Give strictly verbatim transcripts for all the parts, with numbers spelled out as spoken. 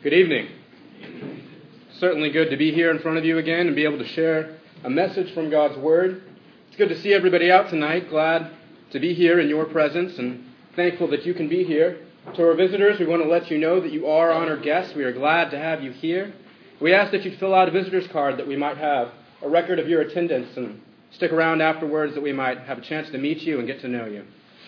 Good evening. Certainly good to be here in front of you again and be able to share a message from God's Word. It's good to see everybody out tonight. Glad to be here in your presence and thankful that you can be here. To our visitors, we want to let you know that you are honored guests. We are glad to have you here. We ask that you fill out a visitor's card that we might have a record of your attendance and stick around afterwards that we might have a chance to meet you and get to know you.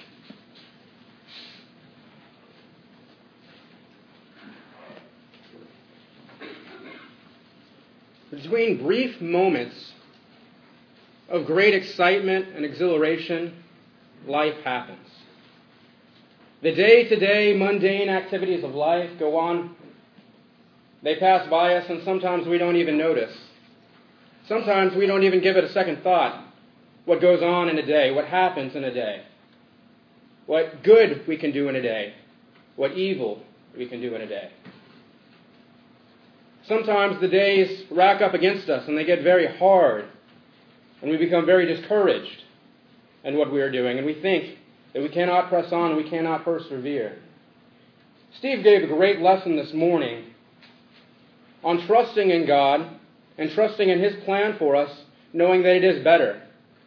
Between brief moments of great excitement and exhilaration, life happens. The day-to-day mundane activities of life go on. They pass by us, and sometimes we don't even notice. Sometimes we don't even give it a second thought, what goes on in a day, what happens in a day, what good we can do in a day, what evil we can do in a day. Sometimes the days rack up against us and they get very hard and we become very discouraged in what we are doing and we think that we cannot press on and we cannot persevere. Steve gave a great lesson this morning on trusting in God and trusting in His plan for us, knowing that it is better.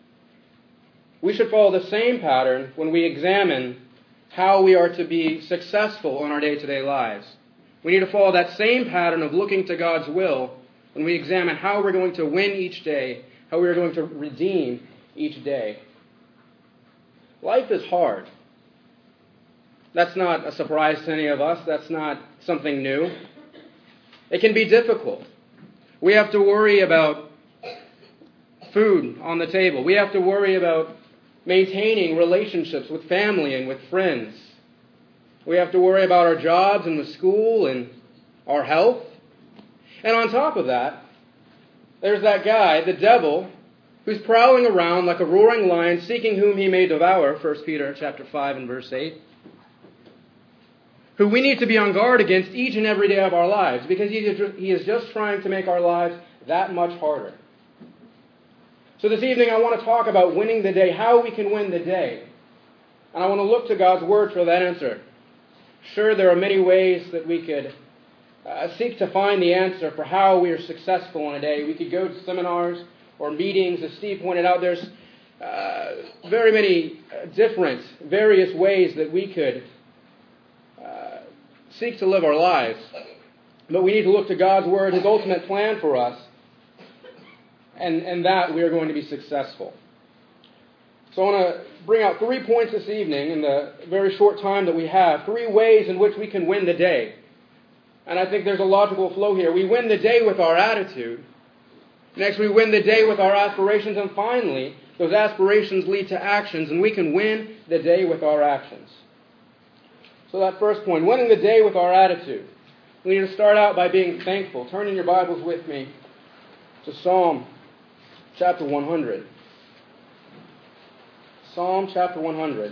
We should follow the same pattern when we examine how we are to be successful in our day-to-day lives. We need to follow that same pattern of looking to God's will when we examine how we're going to win each day, how we're going to redeem each day. Life is hard. That's not a surprise to any of us. That's not something new. It can be difficult. We have to worry about food on the table. We have to worry about maintaining relationships with family and with friends. We have to worry about our jobs and with school and our health. And on top of that, there's that guy, the devil, who's prowling around like a roaring lion, seeking whom he may devour, First Peter chapter five and verse eight, who we need to be on guard against each and every day of our lives, because he is just trying to make our lives that much harder. So this evening I want to talk about winning the day, how we can win the day. And I want to look to God's Word for that answer. Sure, there are many ways that we could uh, seek to find the answer for how we are successful in a day. We could go to seminars or meetings. As Steve pointed out, there's uh, very many uh, different, various ways that we could uh, seek to live our lives. But we need to look to God's Word, His ultimate plan for us, and, and that we are going to be successful. So I want to bring out three points this evening in the very short time that we have. Three ways in which we can win the day. And I think there's a logical flow here. We win the day with our attitude. Next, we win the day with our aspirations. And finally, those aspirations lead to actions, and we can win the day with our actions. So that first point, winning the day with our attitude. We need to start out by being thankful. Turn in your Bibles with me to Psalm chapter one hundred. Psalm chapter one hundred. It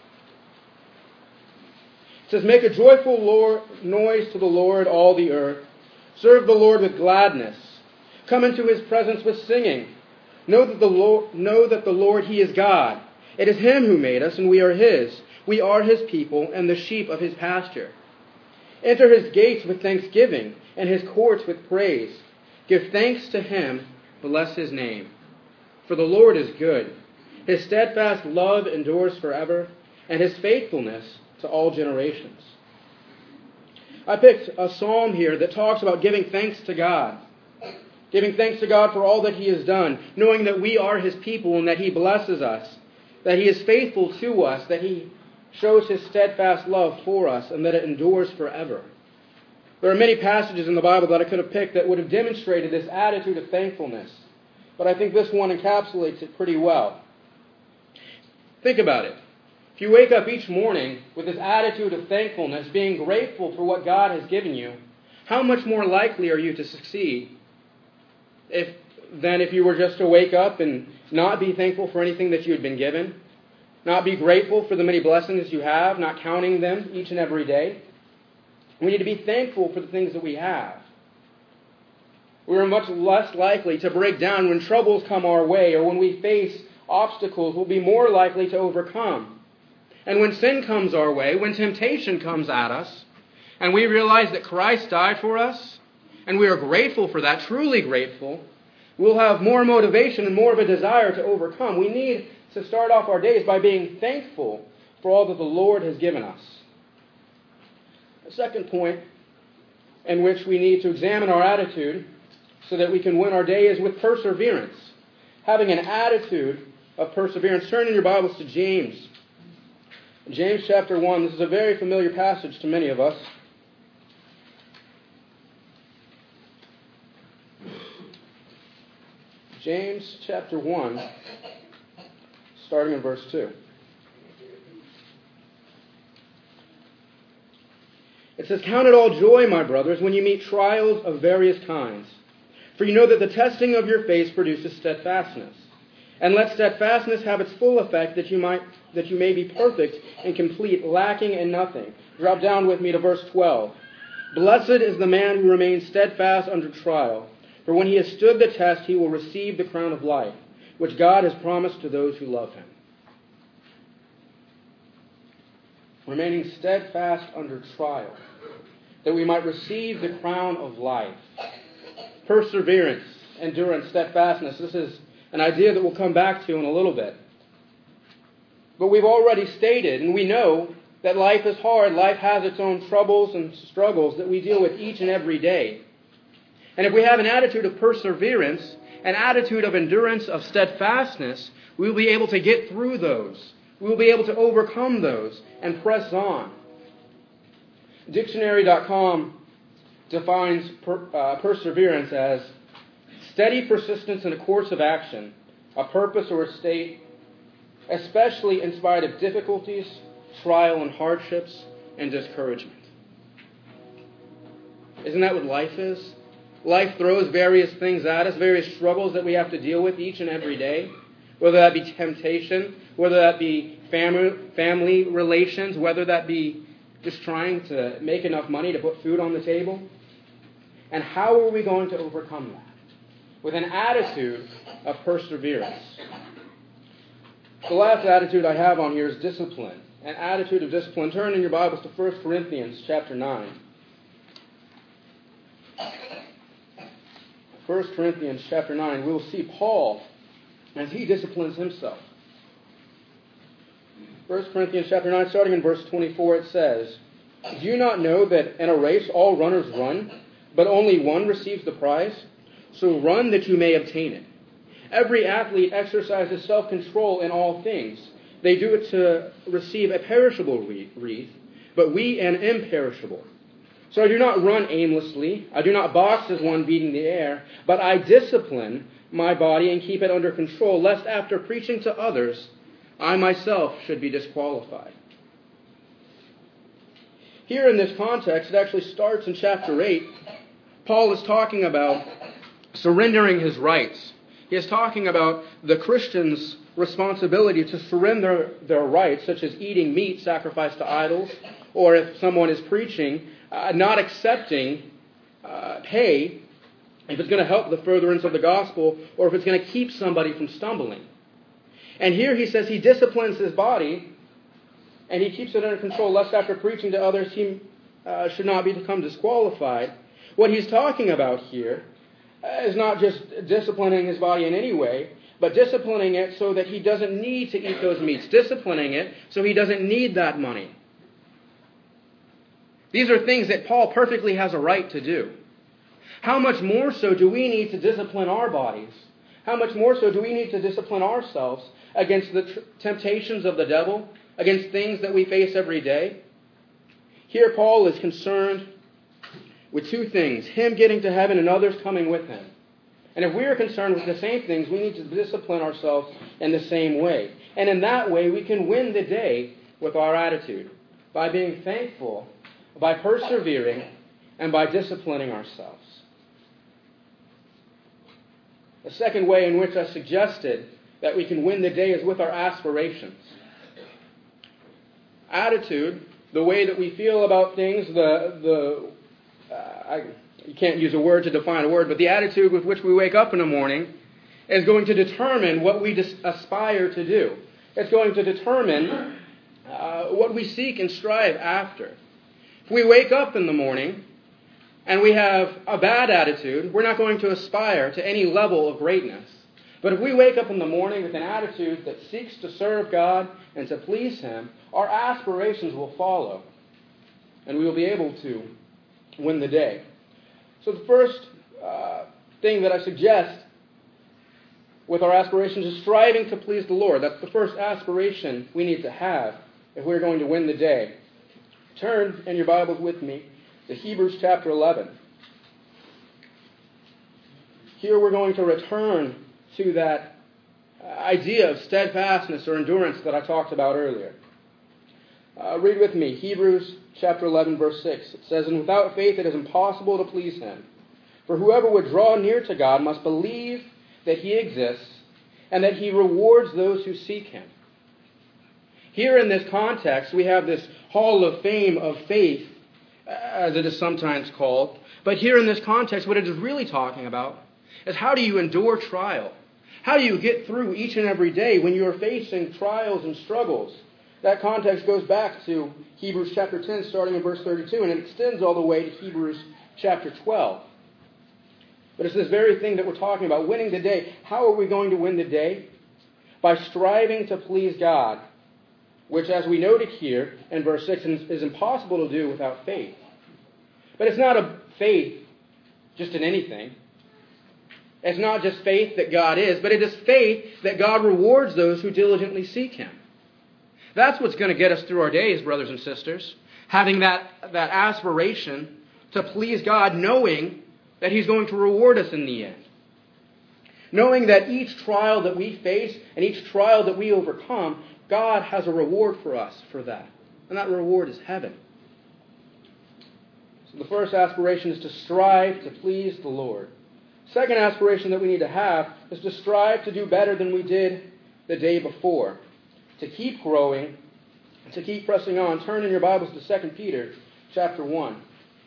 says, "Make a joyful Lord, noise to the Lord, all the earth. Serve the Lord with gladness. Come into His presence with singing. Know that the Lord, know that the Lord, He is God. It is Him who made us, and we are His. We are His people, and the sheep of His pasture. Enter His gates with thanksgiving, and His courts with praise. Give thanks to Him, bless His name. For the Lord is good. His steadfast love endures forever, and His faithfulness to all generations." I picked a psalm here that talks about giving thanks to God. Giving thanks to God for all that He has done, knowing that we are His people and that He blesses us, that He is faithful to us, that He shows His steadfast love for us, and that it endures forever. There are many passages in the Bible that I could have picked that would have demonstrated this attitude of thankfulness, but I think this one encapsulates it pretty well. Think about it. If you wake up each morning with this attitude of thankfulness, being grateful for what God has given you, how much more likely are you to succeed if, than if you were just to wake up and not be thankful for anything that you had been given, not be grateful for the many blessings you have, not counting them each and every day? We need to be thankful for the things that we have. We are much less likely to break down when troubles come our way or when we face obstacles. We'll be more likely to overcome. And when sin comes our way, when temptation comes at us, and we realize that Christ died for us, and we are grateful for that, truly grateful, we'll have more motivation and more of a desire to overcome. We need to start off our days by being thankful for all that the Lord has given us. The second point in which we need to examine our attitude so that we can win our day is with perseverance. Having an attitude of perseverance. Turn in your Bibles to James. James chapter one. This is a very familiar passage to many of us. James chapter one, starting in verse two. It says, "Count it all joy, my brothers, when you meet trials of various kinds. For you know that the testing of your faith produces steadfastness. And let steadfastness have its full effect, that you might that you may be perfect and complete, lacking in nothing." Drop down with me to verse twelve. "Blessed is the man who remains steadfast under trial. For when he has stood the test, he will receive the crown of life, which God has promised to those who love him." Remaining steadfast under trial, that we might receive the crown of life. Perseverance, endurance, steadfastness. This is an idea that we'll come back to in a little bit. But we've already stated, and we know, that life is hard. Life has its own troubles and struggles that we deal with each and every day. And if we have an attitude of perseverance, an attitude of endurance, of steadfastness, we will be able to get through those. We will be able to overcome those and press on. Dictionary dot com defines per, uh, perseverance as steady persistence in a course of action, a purpose or a state, especially in spite of difficulties, trial and hardships, and discouragement. Isn't that what life is? Life throws various things at us, various struggles that we have to deal with each and every day, whether that be temptation, whether that be family, family relations, whether that be just trying to make enough money to put food on the table. And how are we going to overcome that? With an attitude of perseverance. The last attitude I have on here is discipline. An attitude of discipline. Turn in your Bibles to First Corinthians chapter nine. First Corinthians chapter nine. We will see Paul as he disciplines himself. First Corinthians chapter nine, starting in verse twenty-four, it says, "Do you not know that in a race all runners run, but only one receives the prize? So run that you may obtain it. Every athlete exercises self-control in all things. They do it to receive a perishable wreath, but we an imperishable. So I do not run aimlessly. I do not box as one beating the air, but I discipline my body and keep it under control, lest after preaching to others, I myself should be disqualified." Here in this context, it actually starts in chapter eight. Paul is talking about surrendering his rights. He is talking about the Christian's responsibility to surrender their rights, such as eating meat sacrificed to idols, or if someone is preaching, uh, not accepting uh, pay if it's going to help the furtherance of the gospel, or if it's going to keep somebody from stumbling. And here he says he disciplines his body, and he keeps it under control, lest after preaching to others he uh, should not be become disqualified. What he's talking about here is not just disciplining his body in any way, but disciplining it so that he doesn't need to eat those meats. Disciplining it so he doesn't need that money. These are things that Paul perfectly has a right to do. How much more so do we need to discipline our bodies? How much more so do we need to discipline ourselves against the tr- temptations of the devil, against things that we face every day? Here Paul is concerned with two things: him getting to heaven and others coming with him. And if we are concerned with the same things, we need to discipline ourselves in the same way. And in that way, we can win the day with our attitude, by being thankful, by persevering, and by disciplining ourselves. The second way in which I suggested that we can win the day is with our aspirations. Attitude, the way that we feel about things, the the uh, I, you can't use a word to define a word, but the attitude with which we wake up in the morning is going to determine what we dis- aspire to do. It's going to determine uh, what we seek and strive after. If we wake up in the morning and we have a bad attitude, we're not going to aspire to any level of greatness. But if we wake up in the morning with an attitude that seeks to serve God and to please Him, our aspirations will follow, and we will be able to win the day. So the first uh, thing that I suggest with our aspirations is striving to please the Lord. That's the first aspiration we need to have if we're going to win the day. Turn in your Bibles with me to Hebrews chapter eleven. Here we're going to return to that idea of steadfastness or endurance that I talked about earlier. Uh, read with me, Hebrews chapter eleven, verse six. It says, "And without faith it is impossible to please Him. For whoever would draw near to God must believe that He exists, and that He rewards those who seek Him." Here in this context, we have this hall of fame of faith, as it is sometimes called. But here in this context, what it is really talking about is how do you endure trial? How do you get through each and every day when you are facing trials and struggles? That context goes back to Hebrews chapter ten, starting in verse thirty-two, and it extends all the way to Hebrews chapter twelve. But it's this very thing that we're talking about, winning the day. How are we going to win the day? By striving to please God, which, as we noted here in verse six, is impossible to do without faith. But it's not a faith just in anything. It's not just faith that God is, but it is faith that God rewards those who diligently seek Him. That's what's going to get us through our days, brothers and sisters. Having that, that aspiration to please God, knowing that He's going to reward us in the end. Knowing that each trial that we face and each trial that we overcome, God has a reward for us for that. And that reward is heaven. So the first aspiration is to strive to please the Lord. Second aspiration that we need to have is to strive to do better than we did the day before. To keep growing, to keep pressing on. Turn in your Bibles to Second Peter chapter one.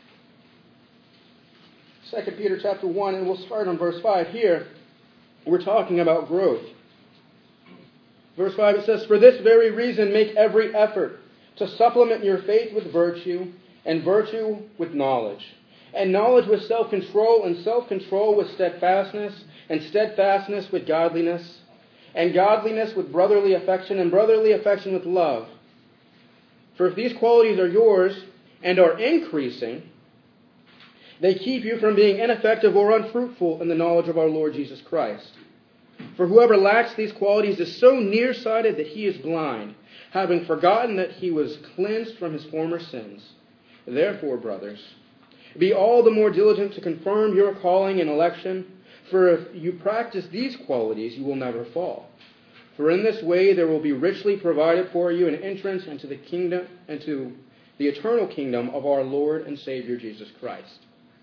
Second Peter chapter one, and we'll start on verse five. Here, we're talking about growth. Verse five, it says, "For this very reason make every effort to supplement your faith with virtue, and virtue with knowledge, and knowledge with self-control, and self-control with steadfastness, and steadfastness with godliness, and godliness with brotherly affection, and brotherly affection with love. For if these qualities are yours and are increasing, they keep you from being ineffective or unfruitful in the knowledge of our Lord Jesus Christ. For whoever lacks these qualities is so nearsighted that he is blind, having forgotten that he was cleansed from his former sins. Therefore, brothers, be all the more diligent to confirm your calling and election, for if you practice these qualities, you will never fall. For in this way there will be richly provided for you an entrance into the kingdom, into the eternal kingdom of our Lord and Savior Jesus Christ."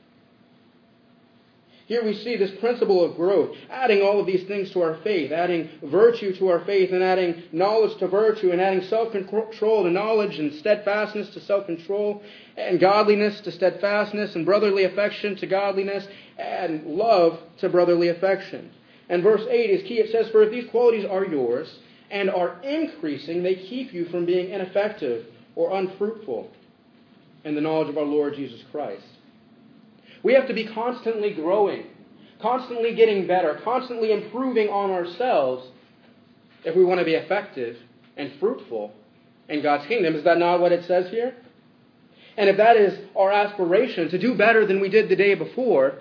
Here we see this principle of growth, adding all of these things to our faith, adding virtue to our faith, and adding knowledge to virtue, and adding self-control to knowledge, and steadfastness to self-control, and godliness to steadfastness, and brotherly affection to godliness, and love to brotherly affection. And verse eight is key. It says, "For if these qualities are yours and are increasing, they keep you from being ineffective or unfruitful in the knowledge of our Lord Jesus Christ." We have to be constantly growing, constantly getting better, constantly improving on ourselves if we want to be effective and fruitful in God's kingdom. Is that not what it says here? And if that is our aspiration, to do better than we did the day before,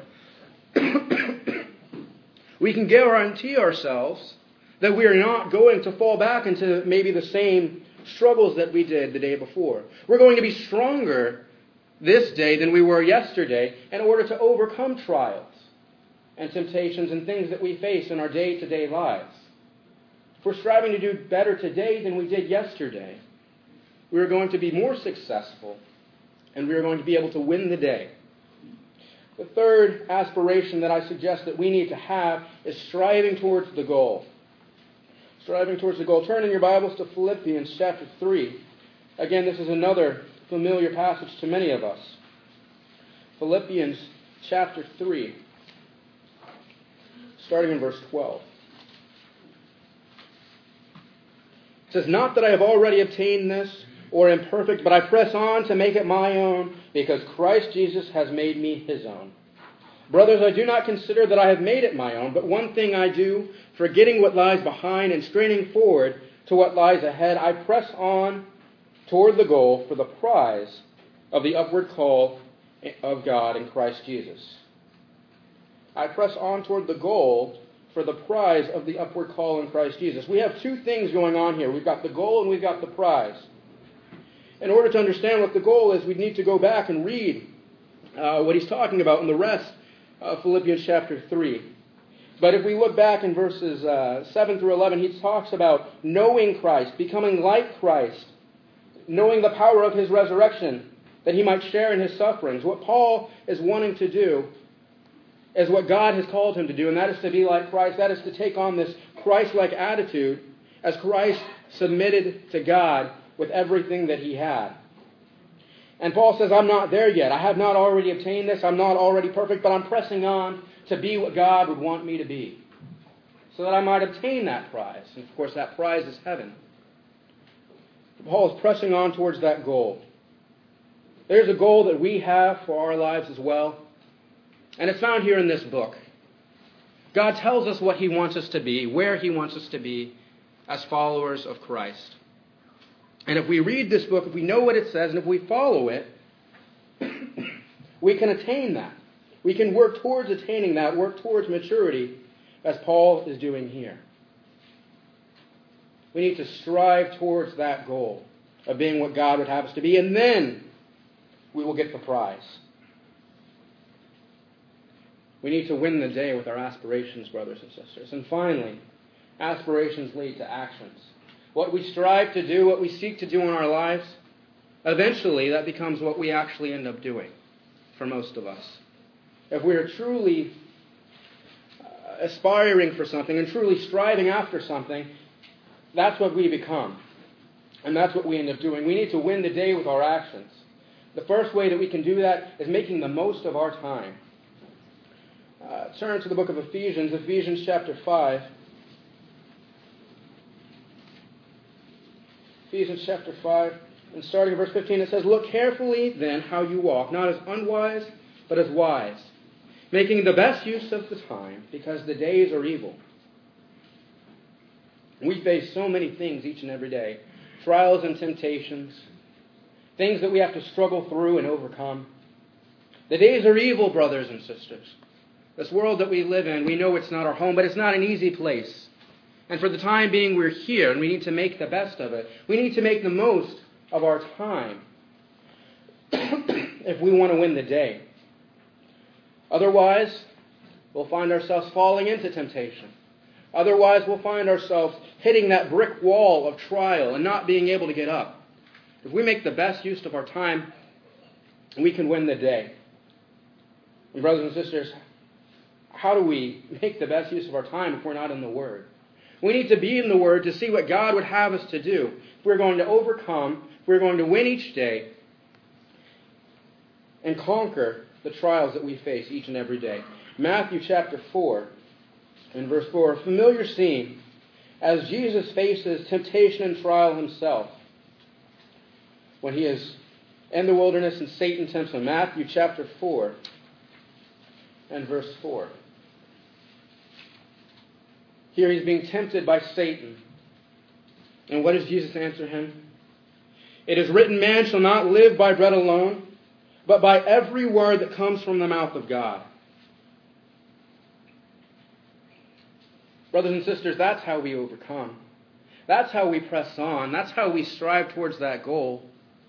we can guarantee ourselves that we are not going to fall back into maybe the same struggles that we did the day before. We're going to be stronger this day than we were yesterday in order to overcome trials and temptations and things that we face in our day-to-day lives. If we're striving to do better today than we did yesterday, we are going to be more successful and we are going to be able to win the day. The third aspiration that I suggest that we need to have is striving towards the goal. Striving towards the goal. Turn in your Bibles to Philippians chapter three. Again, this is another familiar passage to many of us. Philippians chapter three, starting in verse twelve. It says, "Not that I have already obtained this or imperfect, but I press on to make it my own, because Christ Jesus has made me his own. Brothers, I do not consider that I have made it my own, but one thing I do, forgetting what lies behind and straining forward to what lies ahead, I press on toward the goal for the prize of the upward call of God in Christ Jesus. I press on toward the goal for the prize of the upward call in Christ Jesus. We have two things going on here. We've got the goal and we've got the prize. In order to understand what the goal is, we need to go back and read uh, what he's talking about in the rest of Philippians chapter three. But if we look back in verses uh, seven through eleven, he talks about knowing Christ, becoming like Christ, knowing the power of his resurrection, that he might share in his sufferings. What Paul is wanting to do is what God has called him to do, and that is to be like Christ. That is to take on this Christ-like attitude as Christ submitted to God with everything that he had. And Paul says, I'm not there yet. I have not already obtained this. I'm not already perfect, but I'm pressing on to be what God would want me to be, so that I might obtain that prize. And of course, that prize is heaven. Paul is pressing on towards that goal. There's a goal that we have for our lives as well, and it's found here in this book. God tells us what he wants us to be, where he wants us to be as followers of Christ. And if we read this book, if we know what it says, and if we follow it, we can attain that. We can work towards attaining that, work towards maturity, as Paul is doing here. We need to strive towards that goal of being what God would have us to be, and then we will get the prize. We need to win the day with our aspirations, brothers and sisters. And finally, aspirations lead to actions. What we strive to do, what we seek to do in our lives, eventually that becomes what we actually end up doing for most of us. If we are truly aspiring for something and truly striving after something, that's what we become. And that's what we end up doing. We need to win the day with our actions. The first way that we can do that is making the most of our time. Uh, turn to the book of Ephesians, Ephesians chapter five. Ephesians chapter five, and starting in verse fifteen, it says, Look carefully then how you walk, not as unwise, but as wise, making the best use of the time, because the days are evil. We face so many things each and every day, trials and temptations, things that we have to struggle through and overcome. The days are evil, brothers and sisters. This world that we live in, we know it's not our home, but it's not an easy place. And for the time being, we're here, and we need to make the best of it. We need to make the most of our time if we want to win the day. Otherwise, we'll find ourselves falling into temptation. Otherwise, we'll find ourselves hitting that brick wall of trial and not being able to get up. If we make the best use of our time, we can win the day. And brothers and sisters, how do we make the best use of our time if we're not in the Word? We need to be in the Word to see what God would have us to do. If we're going to overcome, if we're going to win each day and conquer the trials that we face each and every day. Matthew chapter four and verse four, a familiar scene as Jesus faces temptation and trial himself when he is in the wilderness and Satan tempts him. Matthew chapter four and verse four. Here he's being tempted by Satan. And what does Jesus answer him? It is written, man shall not live by bread alone, but by every word that comes from the mouth of God. Brothers and sisters, that's how we overcome. That's how we press on. That's how we strive towards that goal.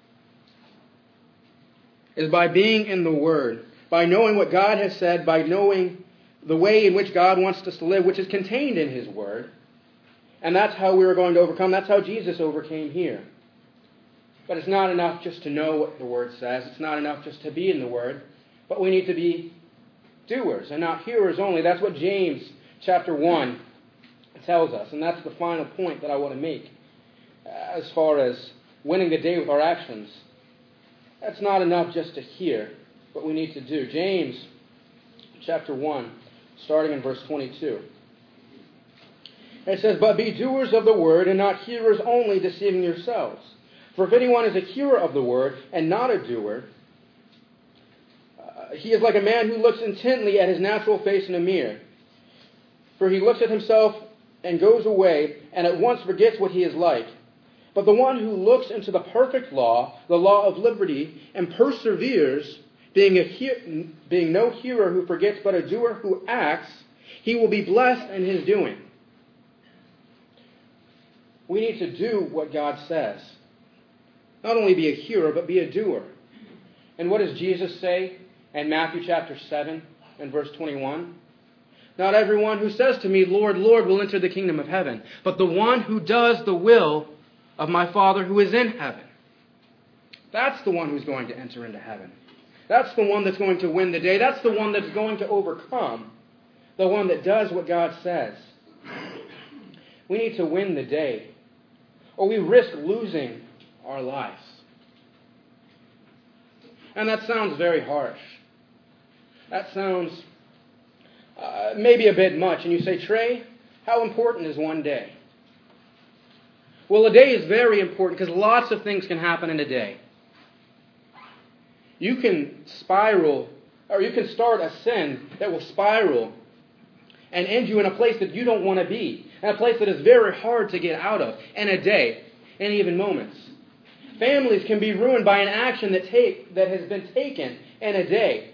Is by being in the Word, by knowing what God has said, by knowing the way in which God wants us to live, which is contained in His Word. And that's how we are going to overcome. That's how Jesus overcame here. But it's not enough just to know what the Word says. It's not enough just to be in the Word. But we need to be doers and not hearers only. That's what James chapter one tells us. And that's the final point that I want to make as far as winning the day with our actions. That's not enough just to hear what we need to do. James chapter one, starting in verse twenty-two. It says, But be doers of the word, and not hearers only, deceiving yourselves. For if anyone is a hearer of the word and not a doer, uh, he is like a man who looks intently at his natural face in a mirror. For he looks at himself and goes away and at once forgets what he is like. But the one who looks into the perfect law, the law of liberty, and perseveres, being, a he- being no hearer who forgets but a doer who acts, he will be blessed in his doing. We need to do what God says. Not only be a hearer, but be a doer. And what does Jesus say in Matthew chapter seven and verse twenty-one? Not everyone who says to me, Lord, Lord, will enter the kingdom of heaven, but the one who does the will of my Father who is in heaven. That's the one who's going to enter into heaven. That's the one that's going to win the day. That's the one that's going to overcome. The one that does what God says. We need to win the day, or we risk losing our lives. And that sounds very harsh. That sounds uh, maybe a bit much. And you say, Trey, how important is one day? Well, a day is very important because lots of things can happen in a day. You can spiral, or you can start a sin that will spiral and end you in a place that you don't want to be, in a place that is very hard to get out of in a day, and even moments. Families can be ruined by an action that take that has been taken in a day.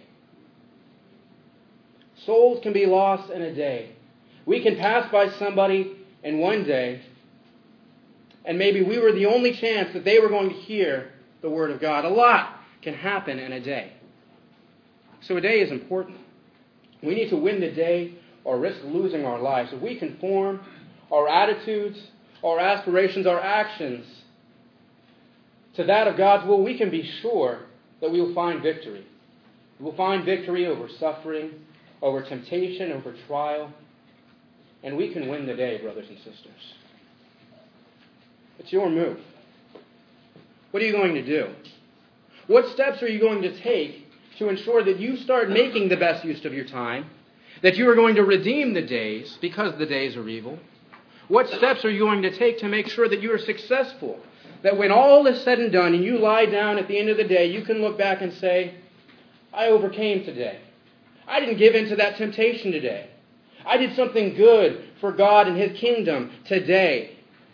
Souls can be lost in a day. We can pass by somebody in one day, and maybe we were the only chance that they were going to hear the Word of God. A lot can happen in a day. So a day is important. We need to win the day or risk losing our lives. If we conform our attitudes, our aspirations, our actions to that of God's will, we can be sure that we will find victory. We will find victory over suffering, over temptation, over trial, and we can win the day, brothers and sisters. It's your move. What are you going to do? What steps are you going to take to ensure that you start making the best use of your time, that you are going to redeem the days because the days are evil? What steps are you going to take to make sure that you are successful, that when all is said and done and you lie down at the end of the day, you can look back and say, I overcame today. I didn't give in to that temptation today. I did something good for God and His kingdom today.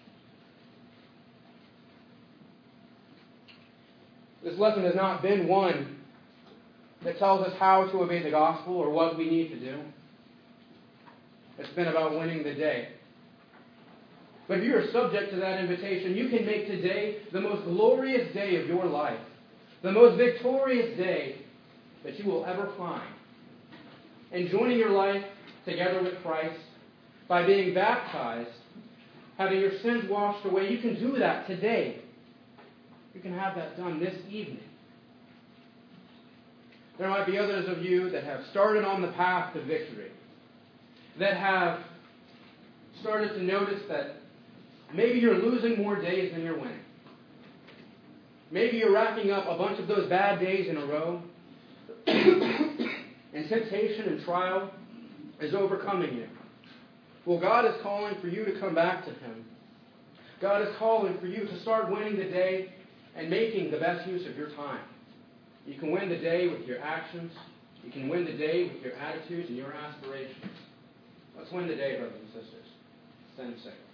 This lesson has not been one that tells us how to obey the gospel or what we need to do. It's been about winning the day. But if you are subject to that invitation, you can make today the most glorious day of your life, the most victorious day that you will ever find. And joining your life together with Christ by being baptized, having your sins washed away, you can do that today. You can have that done this evening. There might be others of you that have started on the path to victory, that have started to notice that maybe you're losing more days than you're winning. Maybe you're racking up a bunch of those bad days in a row, and temptation and trial is overcoming you. Well, God is calling for you to come back to Him. God is calling for you to start winning the day and making the best use of your time. You can win the day with your actions. You can win the day with your attitudes and your aspirations. Let's win the day, brothers and sisters. Stand and sing.